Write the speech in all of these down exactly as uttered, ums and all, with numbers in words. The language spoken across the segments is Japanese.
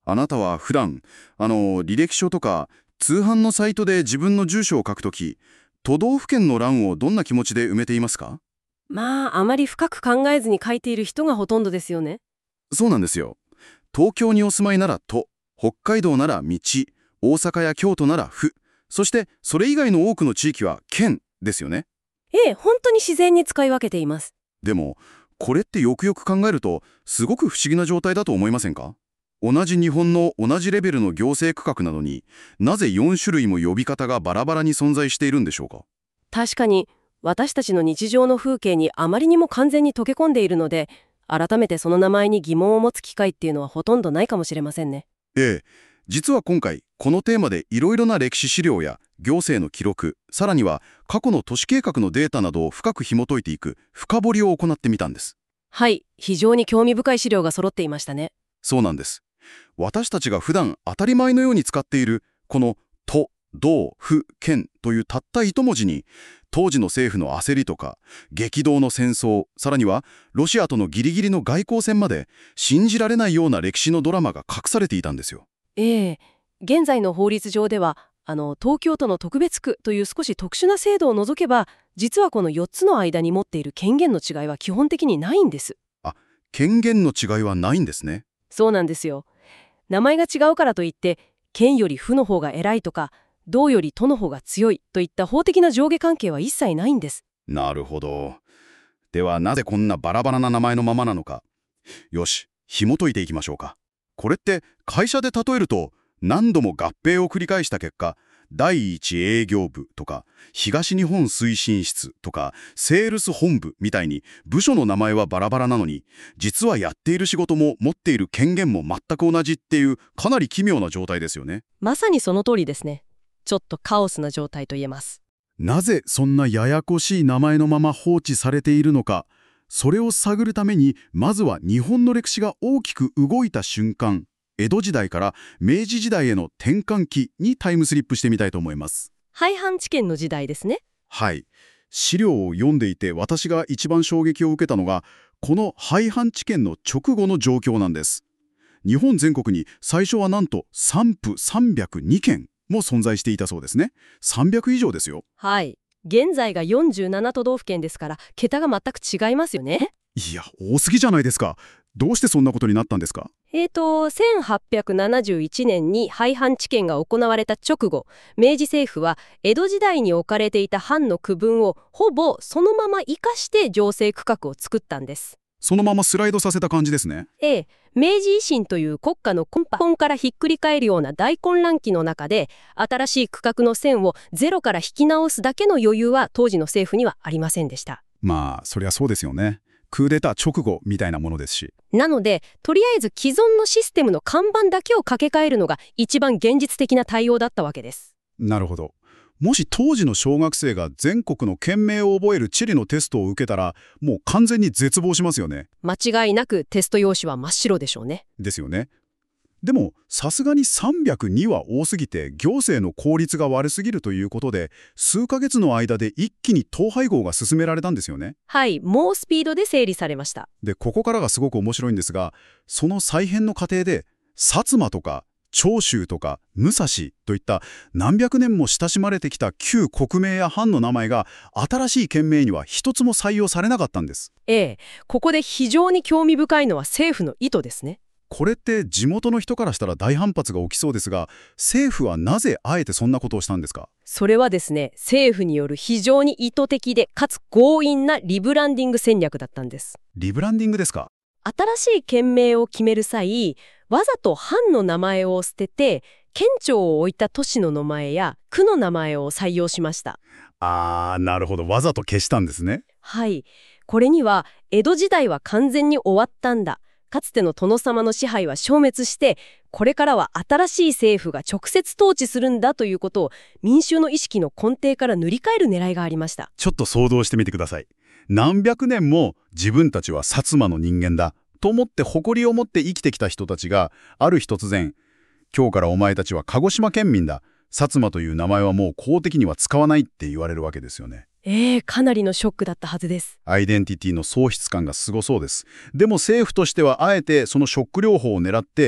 あなたは普段、あの、履歴書とか通販のサイトで自分の住所を書くとき、都道府県の欄をどんな気持ちで埋めていますか？ まあ、あまり深く考えずに書いている人がほとんどですよね。 そうなんですよ。東京にお住まいなら都、北海道なら道、大阪や京都なら府、そしてそれ以外の多くの地域は県ですよね。 ええ、本当に自然に使い分けています。 でも、これってよくよく考えると、すごく不思議な状態だと思いませんか？同じ日本の同じレベルの行政区画なのに、なぜよん種類も呼び方がバラバラに存在しているんでしょうか？ 確かに、私たちの日常の風景にあまりにも完全に溶け込んでいるので、改めてその名前に疑問を持つ機会っていうのはほとんどないかもしれませんね。 ええ、実は今回、このテーマでいろいろな歴史資料や行政の記録、さらには過去の都市計画のデータなどを深く紐解いていく深掘りを行ってみたんです。 はい、非常に興味深い資料が揃っていましたね。 そうなんです。私たちが普段当たり前のように使っている、この都、道、府、県というたった一文字に、当時の政府の焦りとか、激動の戦争、さらにはロシアとのギリギリの外交戦まで、信じられないような歴史のドラマが隠されていたんですよ。 ええ、現在の法律上では、あの、東京都の特別区という少し特殊な制度を除けば、実はこのよっつの間に持っている権限の違いは基本的にないんです。 あ、権限の違いはないんですね。 そうなんですよ。名前が違うからといって、県より府の方が偉いとか、道より都の方が強いといった法的な上下関係は一切ないんです。 なるほど。ではなぜこんなバラバラな名前のままなのか。よし、紐解いていきましょうか。これって会社で例えると、何度も合併を繰り返した結果、第一営業部とか東日本推進室とかセールス本部みたいに部署の名前はバラバラなのに、実はやっている仕事も持っている権限も全く同じっていう、かなり奇妙な状態ですよね。 まさにその通りですね。ちょっとカオスな状態と言えます。 なぜそんなややこしい名前のまま放置されているのか、それを探るために、まずは日本の歴史が大きく動いた瞬間、江戸時代から明治時代への転換期にタイムスリップしてみたいと思います。 廃藩置県の時代ですね。 はい。資料を読んでいて私が一番衝撃を受けたのが、この廃藩置県の直後の状況なんです。日本全国に最初はなんと散布さんびゃくにけんも存在していたそうですね。さんびゃく以上ですよ。 はい。現在がよんじゅうなな都道府県ですから、桁が全く違いますよね。 いや、多すぎじゃないですか。どうしてそんなことになったんですか？ えーと、せんはっぴゃくななじゅういちねんに廃藩置県が行われた直後、明治政府は江戸時代に置かれていた藩の区分をほぼそのまま生かして行政区画を作ったんです。 そのままスライドさせた感じですね。 ええ、明治維新という国家の根本からひっくり返るような大混乱期の中で、新しい区画の線をゼロから引き直すだけの余裕は当時の政府にはありませんでした。 まあ、そりゃそうですよね。クーデター直後みたいなものですし。 なので、とりあえず既存のシステムの看板だけを掛け替えるのが一番現実的な対応だったわけです。 なるほど。もし当時の小学生が全国の県名を覚える地理のテストを受けたら、もう完全に絶望しますよね。 間違いなくテスト用紙は真っ白でしょうね。 ですよね。でも、さすがにさんびゃくには多すぎて、行政の効率が悪すぎるということで、数ヶ月の間で一気に統廃合が進められたんですよね。 はい、猛スピードで整理されました。 で、ここからがすごく面白いんですが、その再編の過程で、薩摩とか長州とか武蔵といった何百年も親しまれてきた旧国名や藩の名前が新しい県名には一つも採用されなかったんです。 ええ、ここで非常に興味深いのは政府の意図ですね。 これって地元の人からしたら大反発が起きそうですが、政府はなぜあえてそんなことをしたんですか？ それはですね、政府による非常に意図的でかつ強引なリブランディング戦略だったんです。 リブランディングですか？ 新しい県名を決める際、わざと藩の名前を捨てて、県庁を置いた都市の名前や区の名前を採用しました。 あー、なるほど。わざと消したんですね。 はい。これには、江戸時代は完全に終わったんだ。かつての殿様の支配は消滅して、これからは新しい政府が直接統治するんだということを民衆の意識の根底から塗り替える狙いがありました。 ちょっと想像してみてください。何百年も自分たちは薩摩の人間だと思って誇りを持って生きてきた人たちが、ある日突然、今日からお前たちは鹿児島県民だ。薩摩という名前はもう公的には使わないって言われるわけですよね。 ええ、かなりのショックだったはずです。 アイデンティティの喪失感がすごそうです。でも政府としてはあえてそのショック療法を狙って、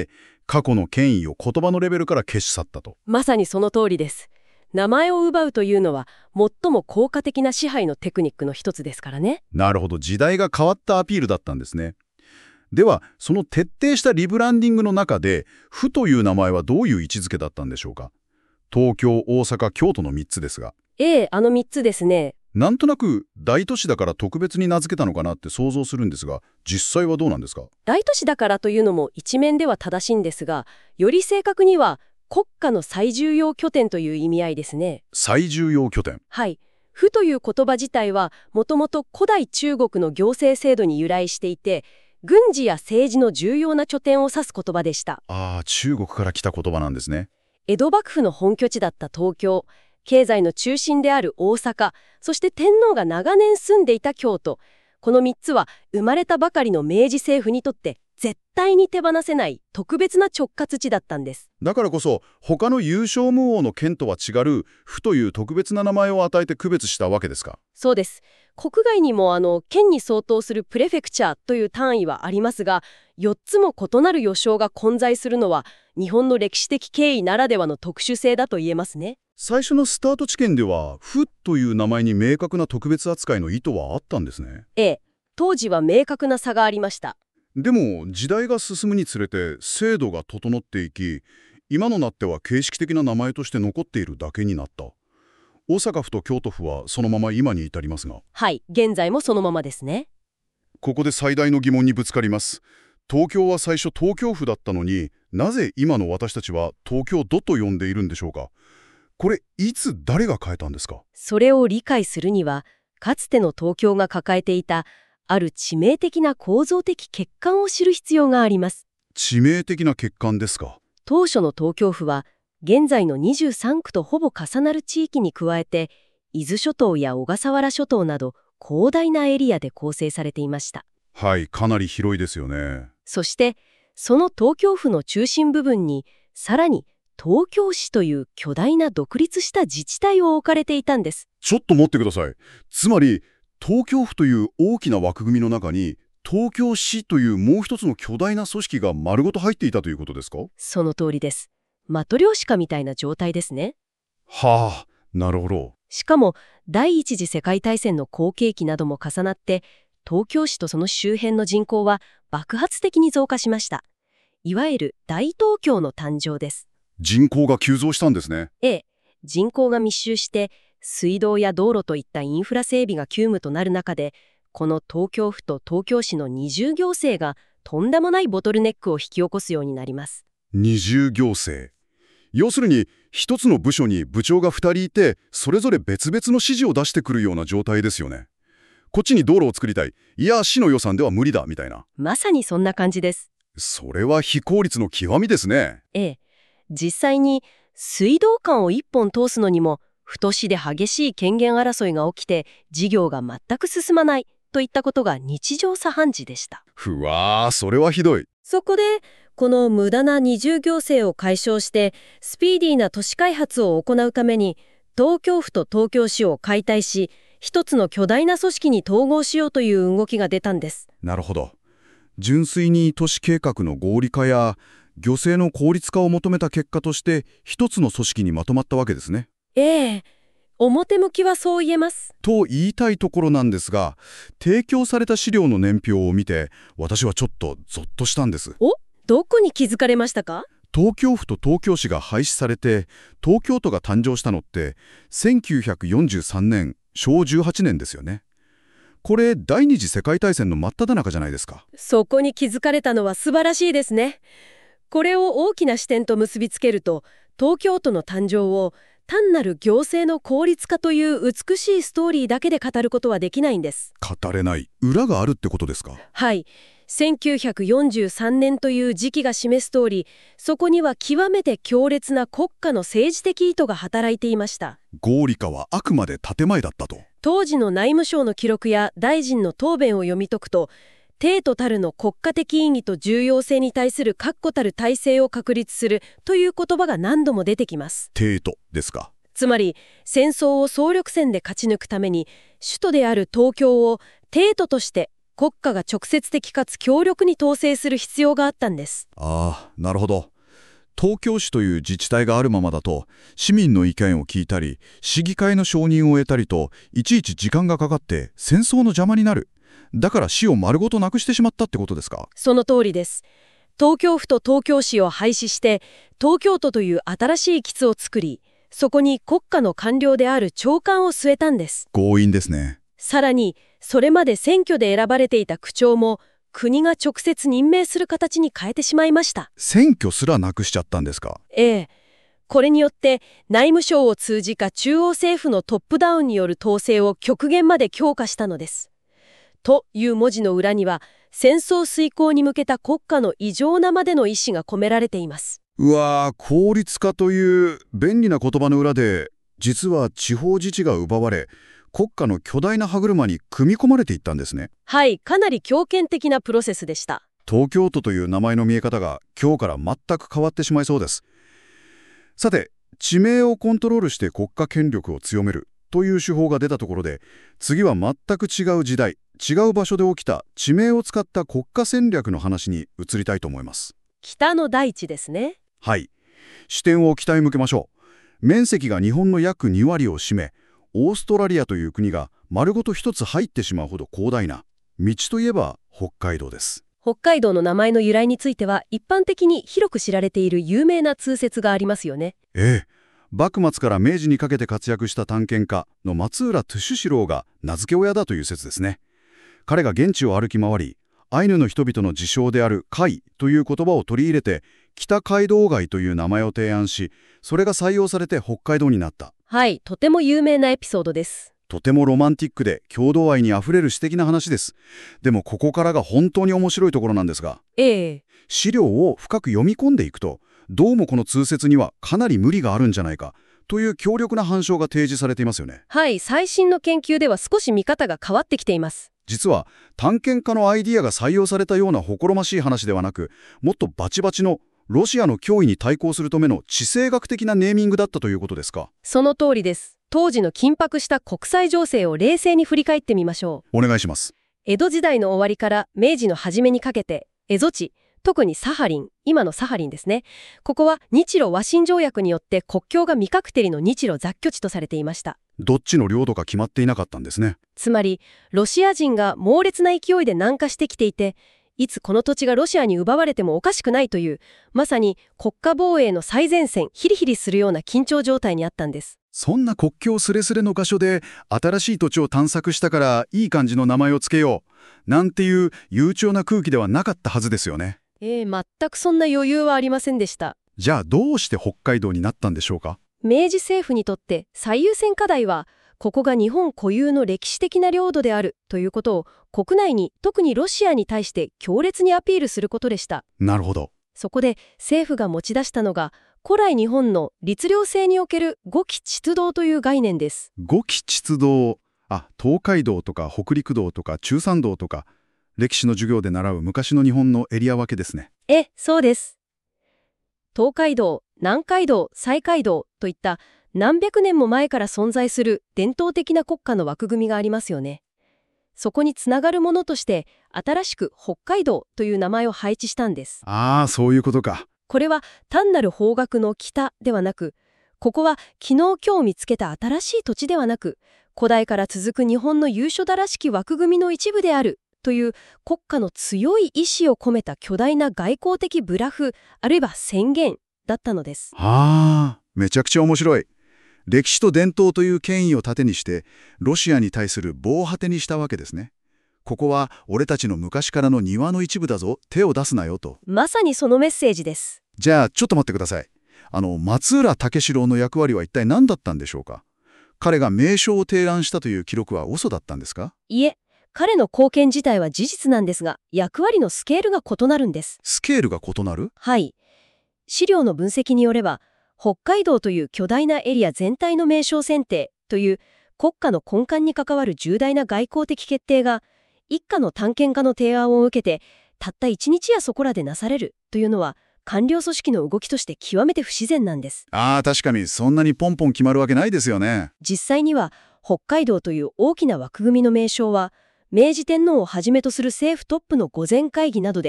過去の権威を言葉のレベルから消し去ったと。 まさにその通りです。名前を奪うというのは最も効果的な支配のテクニックの一つですからね。 なるほど、時代が変わったアピールだったんですね。では、その徹底したリブランディングの中で、府という名前はどういう位置づけだったんでしょうか。東京、大阪、京都のみっつですが。 ええ、あのみっつですね。 なんとなく大都市だから特別に名付けたのかなって想像するんですが、実際はどうなんですか？ 大都市だからというのも一面では正しいんですが、より正確には国家の最重要拠点という意味合いですね。 最重要拠点。 はい。府という言葉自体はもともと古代中国の行政制度に由来していて、軍事や政治の重要な拠点を指す言葉でした。 ああ、中国から来た言葉なんですね。 江戸幕府の本拠地だった東京、経済の中心である大阪、そして天皇が長年住んでいた京都。このみっつは生まれたばかりの明治政府にとって絶対に手放せない特別な直轄地だったんです。 だからこそ、他の優勝無王の県とは違う府という特別な名前を与えて区別したわけですか？ そうです。国外にもあの県に相当するプレフェクチャーという単位はありますが、よっつも異なる予称が混在するのは日本の歴史的経緯ならではの特殊性だと言えますね。 最初のスタート地点では、府という名前に明確な特別扱いの意図はあったんですね。 ええ、当時は明確な差がありました。 でも、時代が進むにつれて制度が整っていき、今のなっては形式的な名前として残っているだけになった。大阪府と京都府はそのまま今に至りますが。 はい、現在もそのままですね。 ここで最大の疑問にぶつかります。東京は最初東京府だったのに、なぜ今の私たちは東京都と呼んでいるんでしょうか。これ、いつ誰が変えたんですか？ それを理解するには、かつての東京が抱えていたある致命的な構造的欠陥を知る必要があります。 致命的な欠陥ですか？ 当初の東京府は現在のにじゅうさんくとほぼ重なる地域に加えて、伊豆諸島や小笠原諸島など広大なエリアで構成されていました。 はい、かなり広いですよね。 そしてその東京府の中心部分にさらに東京市という巨大な独立した自治体を置かれていたんです。 ちょっと待ってください。つまり東京府という大きな枠組みの中に東京市というもう一つの巨大な組織が丸ごと入っていたということですか？ その通りです。マトリョーシカみたいな状態ですね。 はあ、なるほど。 しかも第一次世界大戦の好景気なども重なって東京市とその周辺の人口は爆発的に増加しました。いわゆる大東京の誕生です。 人口が急増したんですね。 ええ、人口が密集して水道や道路といったインフラ整備が急務となる中で、この東京府と東京市の二重行政がとんでもないボトルネックを引き起こすようになります。 二重行政。要するに一つの部署に部長がふたりいて、それぞれ別々の指示を出してくるような状態ですよね。こっちに道路を作りたい。いや、市の予算では無理だみたいな。 まさにそんな感じです。 それは非効率の極みですね。 ええ、実際に水道管を一本通すのにも府と市で激しい権限争いが起きて事業が全く進まないといったことが日常茶飯事でした。 ふわー、それはひどい。 そこでこの無駄な二重行政を解消してスピーディーな都市開発を行うために東京府と東京市を解体し一つの巨大な組織に統合しようという動きが出たんです。 なるほど。純粋に都市計画の合理化や行政の効率化を求めた結果として一つの組織にまとまったわけですね。 ええ、表向きはそう言えます。 と言いたいところなんですが、提供された資料の年表を見て私はちょっとゾッとしたんです。 お、どこに気づかれましたか？ 東京府と東京市が廃止されて東京都が誕生したのってせんきゅうひゃくよんじゅうさんねんしょうじゅうはちねんですよね。これ第二次世界大戦の真っ只中じゃないですか。 そこに気づかれたのは素晴らしいですね。これを大きな視点と結びつけると、東京都の誕生を単なる行政の効率化という美しいストーリーだけで語ることはできないんです。 語れない。裏があるってことですか？ はい。せんきゅうひゃくよんじゅうさんねんという時期が示す通り、そこには極めて強烈な国家の政治的意図が働いていました。 合理化はあくまで建前だったと。 当時の内務省の記録や大臣の答弁を読み解くと、帝都たるの国家的意義と重要性に対する確固たる体制を確立するという言葉が何度も出てきます。 帝都ですか。 つまり戦争を総力戦で勝ち抜くために首都である東京を帝都として国家が直接的かつ強力に統制する必要があったんです。 ああ、なるほど。 東京市という自治体があるままだと、市民の意見を聞いたり、市議会の承認を得たりと、いちいち時間がかかって戦争の邪魔になる。だから市を丸ごとなくしてしまったってことですか？ その通りです。東京府と東京市を廃止して、東京都という新しい基地を作り、そこに国家の官僚である長官を据えたんです。 強引ですね。 さらに、それまで選挙で選ばれていた区長も、国が直接任命する形に変えてしまいました。 選挙すらなくしちゃったんですか？ ええ。これによって内務省を通じか中央政府のトップダウンによる統制を極限まで強化したのです。という文字の裏には、戦争遂行に向けた国家の異常なまでの意志が込められています。 うわー、効率化という便利な言葉の裏で、実は地方自治が奪われ、国家の巨大な歯車に組み込まれていったんですね。 はい、かなり強権的なプロセスでした。 東京都という名前の見え方が今日から全く変わってしまいそうです。さて、地名をコントロールして国家権力を強めるという手法が出たところで、次は全く違う時代、違う場所で起きた地名を使った国家戦略の話に移りたいと思います。 北の大地ですね。 はい。視点を北へ向けましょう。面積が日本の約に割を占め、オーストラリアという国が丸ごと一つ入ってしまうほど広大な道といえば北海道です。 北海道の名前の由来については一般的に広く知られている有名な通説がありますよね。 ええ。幕末から明治にかけて活躍した探検家の松浦トゥシュシローが名付け親だという説ですね。彼が現地を歩き回り、アイヌの人々の自称である海という言葉を取り入れて、北海道街という名前を提案し、それが採用されて北海道になった。 はい、とても有名なエピソードです。 とてもロマンティックで郷土愛にあふれる詩的な話です。でもここからが本当に面白いところなんですが、 ええ、 資料を深く読み込んでいくと、どうもこの通説にはかなり無理があるんじゃないかという強力な反証が提示されていますよね。 はい、最新の研究では少し見方が変わってきています。 実は探検家のアイディアが採用されたような誇らましい話ではなく、もっとバチバチのロシアの脅威に対抗するための地政学的なネーミングだったということですか？ その通りです。当時の緊迫した国際情勢を冷静に振り返ってみましょう。 お願いします。 江戸時代の終わりから明治の初めにかけて、蝦夷地、特にサハリン、今のサハリンですね。ここは日露和親条約によって国境が未確定の日露雑居地とされていました。 どっちの領土か決まっていなかったんですね。 つまり、ロシア人が猛烈な勢いで南下してきていて、いつこの土地がロシアに奪われてもおかしくないという、まさに国家防衛の最前線、ヒリヒリするような緊張状態にあったんです。 そんな国境すれすれの箇所で新しい土地を探索したからいい感じの名前をつけようなんていう悠長な空気ではなかったはずですよね。 えー、全くそんな余裕はありませんでした。 じゃあどうして北海道になったんでしょうか？ 明治政府にとって最優先課題は、ここが日本固有の歴史的な領土であるということを国内に、特にロシアに対して強烈にアピールすることでした。 なるほど。 そこで政府が持ち出したのが、古来日本の律令制における五期秩道という概念です。 五期秩道。あ、東海道とか北陸道とか中山道とか、歴史の授業で習う昔の日本のエリア分けですね。 え、そうです。東海道、南海道、西海道といった何百年も前から存在する伝統的な国家の枠組みがありますよね。そこにつながるものとして新しく北海道という名前を配置したんです。 ああ、そういうことか。 これは単なる方角の北ではなく、ここは昨日今日見つけた新しい土地ではなく、古代から続く日本の由緒だらしき枠組みの一部であるという国家の強い意志を込めた巨大な外交的ブラフ、あるいは宣言だったのです。 ああ、めちゃくちゃ面白い。歴史と伝統という権威を盾にして、ロシアに対する防波堤にしたわけですね。ここは俺たちの昔からの庭の一部だぞ、手を出すなよと。 まさにそのメッセージです。 じゃあちょっと待ってください。あの松浦武四郎の役割は一体何だったんでしょうか？彼が名称を提案したという記録は嘘だったんですか？ いえ、彼の貢献自体は事実なんですが、役割のスケールが異なるんです。 スケールが異なる？ はい。資料の分析によれば、北海道という巨大なエリア全体の名称選定という国家の根幹に関わる重大な外交的決定が、一家の探検家の提案を受けて、たった一日やそこらでなされるというのは、官僚組織の動きとして極めて不自然なんです。 ああ、確かにそんなにポンポン決まるわけないですよね。 実際には、北海道という大きな枠組みの名称は、明治天皇をはじめとする政府トップの御前会議などで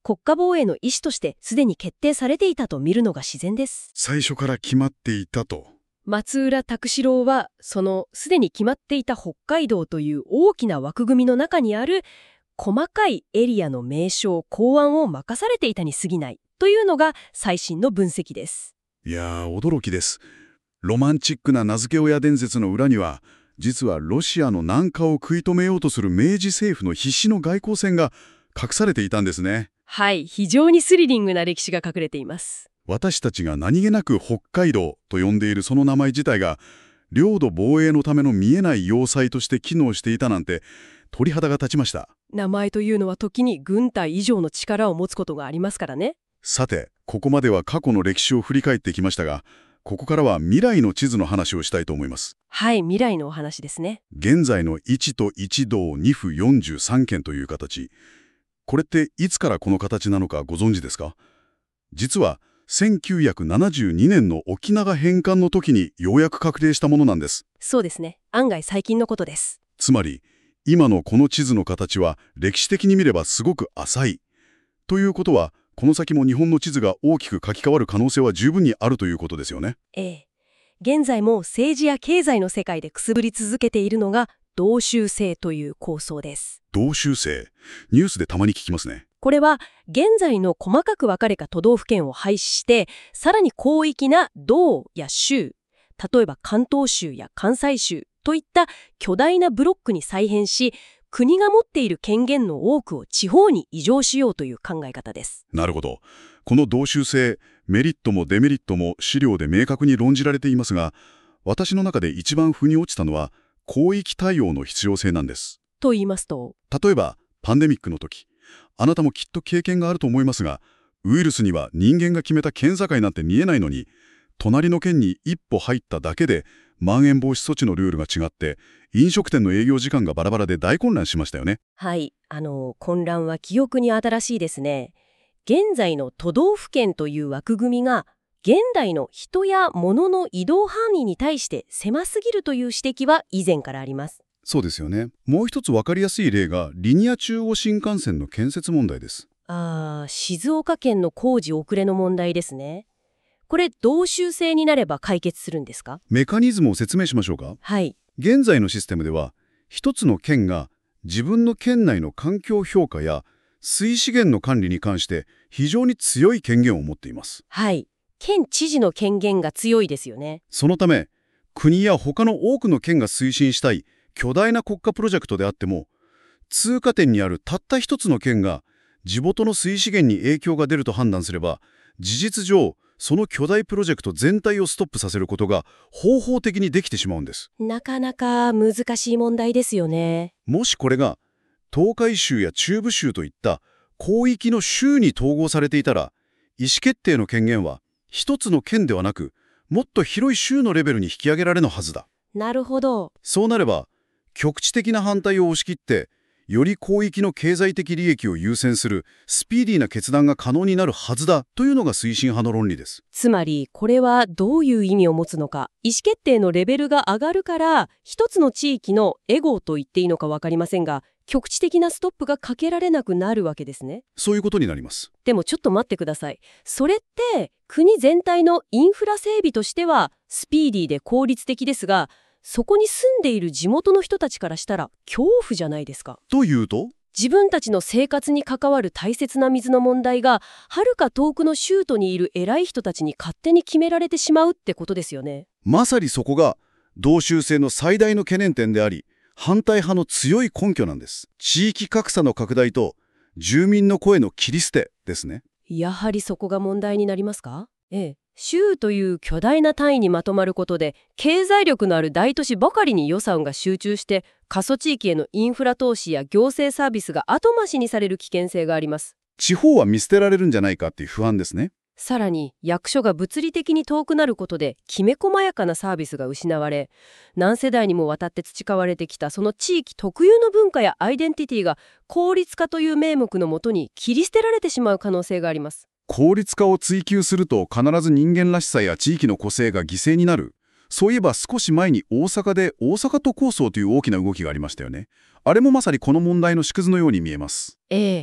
国家防衛の意思としてすでに決定されていたと見るのが自然です。 最初から決まっていたと。 松浦拓四郎は、そのすでに決まっていた北海道という大きな枠組みの中にある細かいエリアの名称、考案を任されていたに過ぎないというのが最新の分析です。 いやー、驚きです。ロマンチックな名付け親伝説の裏には、実はロシアの南下を食い止めようとする明治政府の必死の外交戦が隠されていたんですね。 はい、非常にスリリングな歴史が隠れています。 私たちが何気なく北海道と呼んでいるその名前自体が、領土防衛のための見えない要塞として機能していたなんて、鳥肌が立ちました。 名前というのは時に軍隊以上の力を持つことがありますからね。 さて、ここまでは過去の歴史を振り返ってきましたが、ここからは未来の地図の話をしたいと思います。 はい、未来のお話ですね。 現在のいちといち道に府よんじゅうさん県という形。これっていつからこの形なのかご存知ですか？実はせんきゅうひゃくななじゅうにねんの沖縄返還の時にようやく確定したものなんです。 そうですね。案外最近のことです。 つまり、今のこの地図の形は歴史的に見ればすごく浅い。ということは、この先も日本の地図が大きく書き換わる可能性は十分にあるということですよね。 ええ。現在も政治や経済の世界でくすぶり続けているのが同州制という構想です。 同州制。ニュースでたまに聞きますね。 これは現在の細かく分かれた都道府県を廃止して、さらに広域な道や州、例えば関東州や関西州といった巨大なブロックに再編し、国が持っている権限の多くを地方に移譲しようという考え方です。 なるほど。この同州制、メリットもデメリットも資料で明確に論じられていますが、私の中で一番腑に落ちたのは広域対応の必要性なんです。 と言いますと、 例えばパンデミックの時、あなたもきっと経験があると思いますが、ウイルスには人間が決めた県境なんて見えないのに、隣の県に一歩入っただけでまん延防止措置のルールが違って、飲食店の営業時間がバラバラで大混乱しましたよね。 はい、あの混乱は記憶に新しいですね。現在の都道府県という枠組みが現代の人や物の移動範囲に対して狭すぎるという指摘は以前からあります。 そうですよね。もう一つ分かりやすい例がリニア中央新幹線の建設問題です。 ああ、静岡県の工事遅れの問題ですね。これ同州制になれば解決するんですか？ メカニズムを説明しましょうか。 はい。 現在のシステムでは、一つの県が自分の県内の環境評価や水資源の管理に関して非常に強い権限を持っています。 はい。県知事の権限が強いですよね。 そのため、国や他の多くの県が推進したい巨大な国家プロジェクトであっても、通過点にあるたった一つの県が地元の水資源に影響が出ると判断すれば、事実上、その巨大プロジェクト全体をストップさせることが方法的にできてしまうんです。 なかなか難しい問題ですよね。 もしこれが東海州や中部州といった広域の州に統合されていたら、意思決定の権限は一つの県ではなく、もっと広い州のレベルに引き上げられるはずだ。 なるほど。 そうなれば、局地的な反対を押し切って、より広域の経済的利益を優先するスピーディーな決断が可能になるはずだというのが推進派の論理です。 つまりこれはどういう意味を持つのか、意思決定のレベルが上がるから一つの地域のエゴと言っていいのか分かりませんが、局地的なストップがかけられなくなるわけですね。 そういうことになります。 でもちょっと待ってください。それって国全体のインフラ整備としてはスピーディーで効率的ですが、そこに住んでいる地元の人たちからしたら恐怖じゃないですか。 というと、 自分たちの生活に関わる大切な水の問題がはるか遠くの州都にいる偉い人たちに勝手に決められてしまうってことですよね。 まさにそこが同州制の最大の懸念点であり、反対派の強い根拠なんです。地域格差の拡大と住民の声の切り捨てですね。 やはりそこが問題になりますか？ええ。州という巨大な単位にまとまることで、経済力のある大都市ばかりに予算が集中して、過疎地域へのインフラ投資や行政サービスが後回しにされる危険性があります。 地方は見捨てられるんじゃないかっていう不安ですね。 さらに役所が物理的に遠くなることできめ細やかなサービスが失われ、何世代にもわたって培われてきたその地域特有の文化やアイデンティティが効率化という名目のもとに切り捨てられてしまう可能性があります。 効率化を追求すると必ず人間らしさや地域の個性が犠牲になる。そういえば少し前に大阪で大阪都構想という大きな動きがありましたよね。あれもまさにこの問題の縮図のように見えます。 ええ。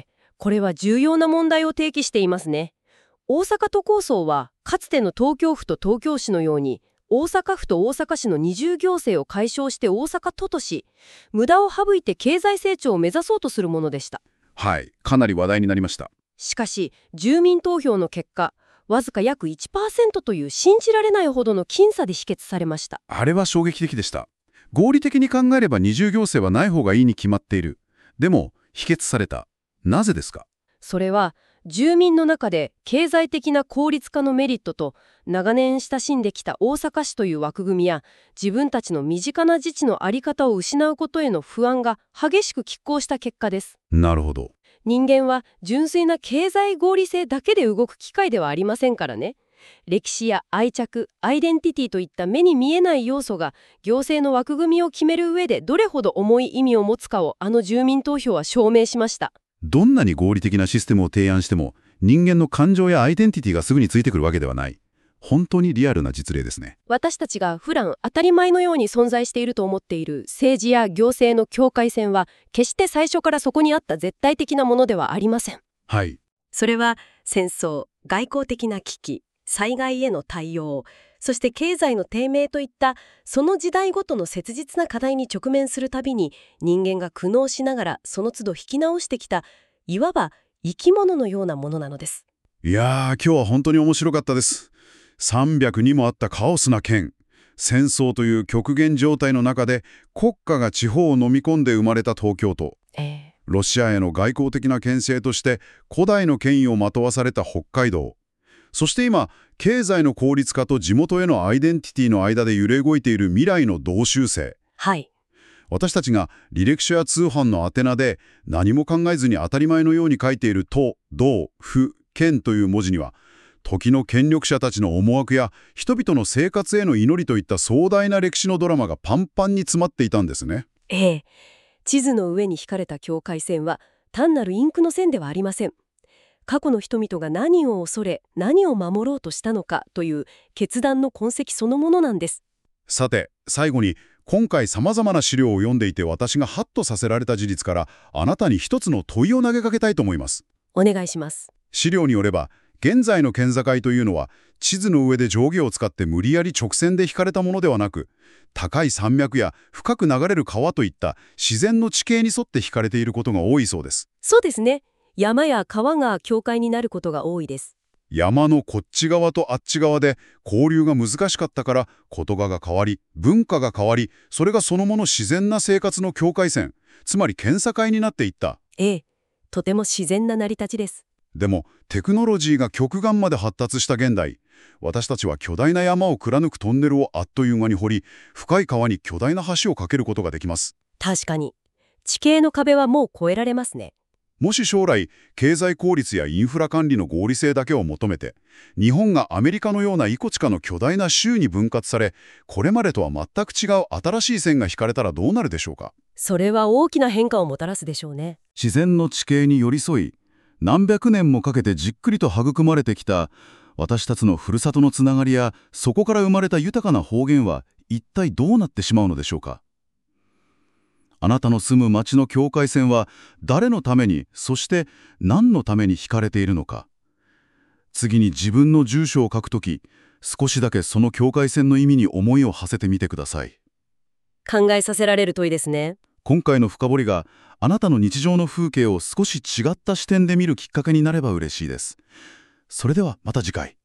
これは重要な問題を提起していますね。大阪都構想は、かつての東京府と東京市のように、大阪府と大阪市の二重行政を解消して大阪都とし、無駄を省いて経済成長を目指そうとするものでした。 はい、かなり話題になりました。 しかし、住民投票の結果、わずか約 いちパーセント という信じられないほどの僅差で否決されました。 あれは衝撃的でした。合理的に考えれば二重行政はない方がいいに決まっている。でも、否決された。なぜですか？ それは、住民の中で経済的な効率化のメリットと、長年親しんできた大阪市という枠組みや、自分たちの身近な自治の在り方を失うことへの不安が激しく拮抗した結果です。 なるほど。 人間は純粋な経済合理性だけで動く機械ではありませんからね。歴史や愛着、アイデンティティといった目に見えない要素が行政の枠組みを決める上でどれほど重い意味を持つかをあの住民投票は証明しました。 どんなに合理的なシステムを提案しても、人間の感情やアイデンティティがすぐについてくるわけではない。本当にリアルな実例ですね。 私たちが普段当たり前のように存在していると思っている政治や行政の境界線は、決して最初からそこにあった絶対的なものではありません。 はい。 それは戦争、外交的な危機、災害への対応、そして経済の低迷といったその時代ごとの切実な課題に直面するたびに、人間が苦悩しながらその都度引き直してきた、いわば生き物のようなものなのです。 いやー、今日は本当に面白かったです。さんびゃくにもあったカオスな県、戦争という極限状態の中で国家が地方を飲み込んで生まれた東京都、 えー、 ロシアへの外交的な牽制として古代の権威をまとわされた北海道、そして今経済の効率化と地元へのアイデンティティの間で揺れ動いている未来の同州制。 はい。 私たちが履歴書や通販の宛名で何も考えずに当たり前のように書いている都、道、府、県という文字には、時の権力者たちの思惑や人々の生活への祈りといった壮大な歴史のドラマがパンパンに詰まっていたんですね。 ええ。地図の上に引かれた境界線は単なるインクの線ではありません。過去の人々が何を恐れ、何を守ろうとしたのかという決断の痕跡そのものなんです。 さて、最後に今回様々な資料を読んでいて私がハッとさせられた事実から、あなたに一つの問いを投げかけたいと思います。 お願いします。 資料によれば、現在の県境というのは地図の上で定規を使って無理やり直線で引かれたものではなく、高い山脈や深く流れる川といった自然の地形に沿って引かれていることが多いそうです。 そうですね。山や川が境界になることが多いです。 山のこっち側とあっち側で交流が難しかったから言葉が変わり、文化が変わり、それがそのもの自然な生活の境界線、つまり県境になっていった。 ええ、とても自然な成り立ちです。 でもテクノロジーが極限まで発達した現代、私たちは巨大な山を貫くトンネルをあっという間に掘り、深い川に巨大な橋を架けることができます。 確かに地形の壁はもう越えられますね。 もし将来経済効率やインフラ管理の合理性だけを求めて、日本がアメリカのようないくつかの巨大な州に分割され、これまでとは全く違う新しい線が引かれたらどうなるでしょうか。 それは大きな変化をもたらすでしょうね。 自然の地形に寄り添い、何百年もかけてじっくりと育まれてきた私たちのふるさとのつながりや、そこから生まれた豊かな方言は一体どうなってしまうのでしょうか。あなたの住む町の境界線は誰のために、そして何のために引かれているのか。次に自分の住所を書くとき、少しだけその境界線の意味に思いを馳せてみてください。 考えさせられる問いですね。 今回の深掘りがあなたの日常の風景を少し違った視点で見るきっかけになれば嬉しいです。それではまた次回。